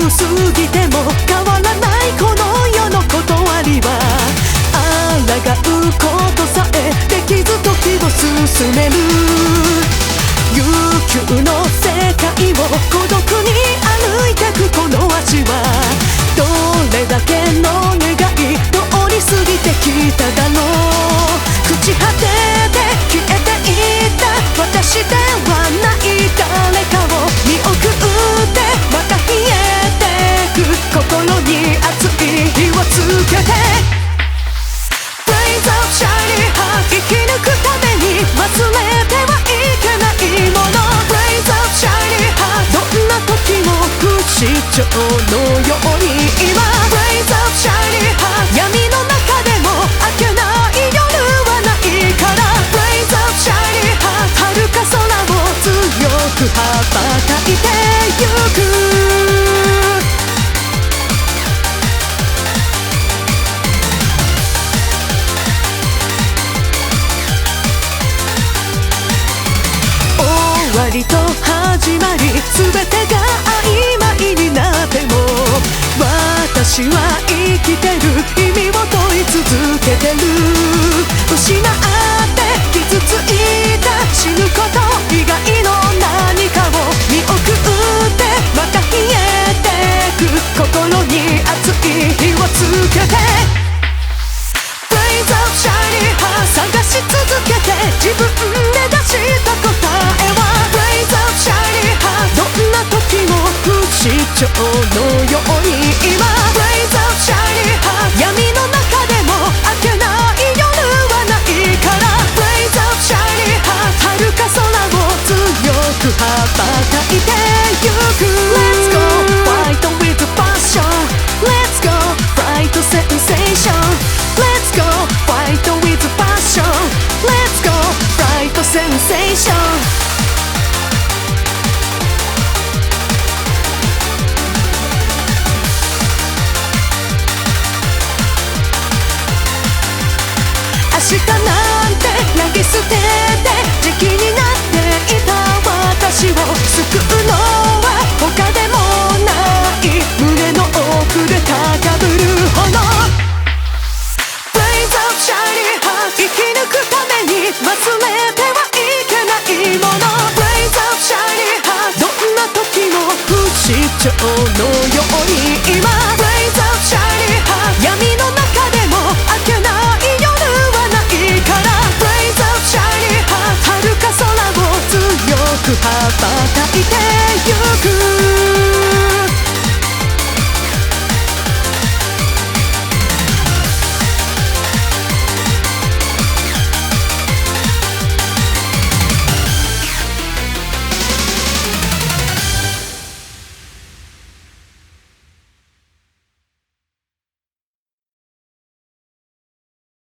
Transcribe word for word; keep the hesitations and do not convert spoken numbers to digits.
古すぎても変わらないこの世の断りは、抗うことさえできず時を進める。悠久の世界を孤独に歩いてくこの足は、どれだけの願い通り過ぎてきただろう。朽ち果てて消えていった私ではない誰かを見送ってまた冷えてく心に熱い火をつけて Blaze up shiny heart 生き抜くために忘れてはいけないもの Blaze up shiny heart どんな時も不死鳥のように今 Blaze up shiny heart 闇の中でも明けない夜はないから Blaze up shiny heart 遥か空を強く羽ばたいてゆく終わりと始まり全てが曖昧になっても私は生きてる意味を問い続けてる。失って傷ついた死ぬこと以外の何かを見送ってまた冷えてく心に熱い火をつけて Blaze up shiny heart 探し続けて自分で出した答えは Blaze up shiny heart どんな時も不死鳥のように今 Blaze up shiny heart 闇の中でも明けない夜はないから Blaze up shiny heart 遥か空を強く羽ばたいてゆく Let's go fight with passion Let's go fight sensation Let's go fight with passion Let's go fight sensation明日なんて投げ捨てて時期になっていた私を救うのは他でもない胸の奥で高ぶる炎 Blaze up shiny heart 生き抜くために忘れてはいけないもの Blaze up shiny heart どんな時も不死鳥のように